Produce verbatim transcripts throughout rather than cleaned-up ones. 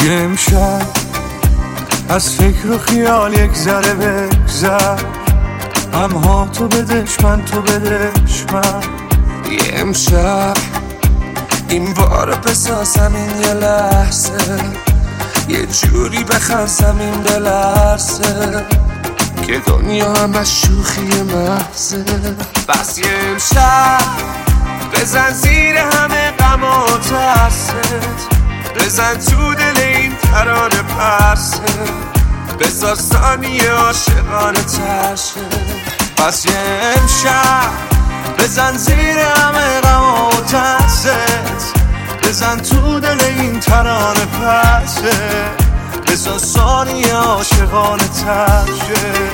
یه امشب از فکر و خیال یک ذره بگذر، همها تو بدش من تو بدش من. یه امشب این بار بسازم این یه لحظه، یه جوری بخنسم این بلرزه که دنیا هم از شوخی محضه. بس یه امشب بزن زیر همه غم و ترست، بزن تو دل این ترانه پرسه، بساز ثانیه عاشقانه ترشه. پس یه امشب بزن زیر همه غم و ترست، بزن تو دل این ترانه پرسه، بساز ثانیه عاشقانه ترشه.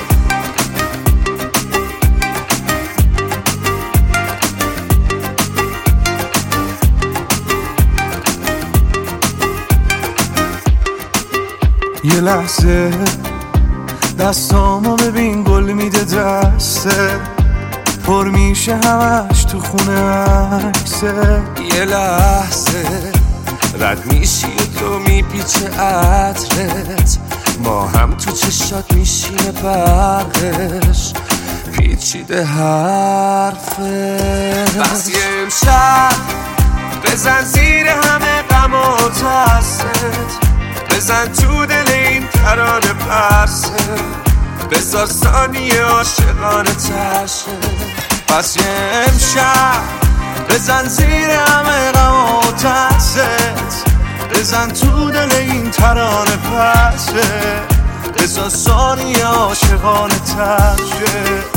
یه لحظه دستامو ببین گل میده دسته، پر میشه همش تو خونه عکسه. یه لحظه رد میشی و تو میپیچه عطرت، ما هم تو چشات میشینه برقش پیچیده حرفه. بس یه امشب بزن زیر همه غم و ترست، بزن تو دل این ترانه پرسه، بساز ثانیه عاشقانه ترشه. پس یه امشب بزن زیر همه غم و ترست، بزن تو دل این ترانه پرسه، بساز ثانیه عاشقانه ترشه.